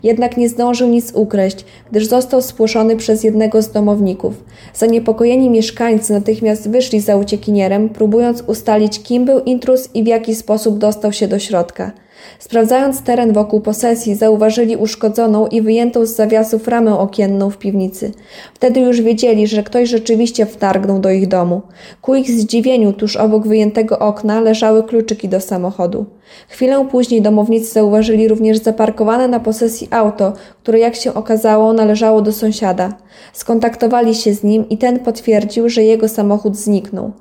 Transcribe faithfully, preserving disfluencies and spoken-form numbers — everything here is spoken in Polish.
Jednak nie zdążył nic ukraść, gdyż został spłoszony przez jednego z domowników. Zaniepokojeni mieszkańcy natychmiast wyszli za uciekinierem, próbując ustalić, kim był intruz i w jaki sposób dostał się do środka. Sprawdzając teren wokół posesji, zauważyli uszkodzoną i wyjętą z zawiasów ramę okienną w piwnicy. Wtedy już wiedzieli, że ktoś rzeczywiście wtargnął do ich domu. Ku ich zdziwieniu tuż obok wyjętego okna leżały kluczyki do samochodu. Chwilę później domownicy zauważyli również zaparkowane na posesji auto, które jak się okazało należało do sąsiada. Skontaktowali się z nim i ten potwierdził, że jego samochód zniknął.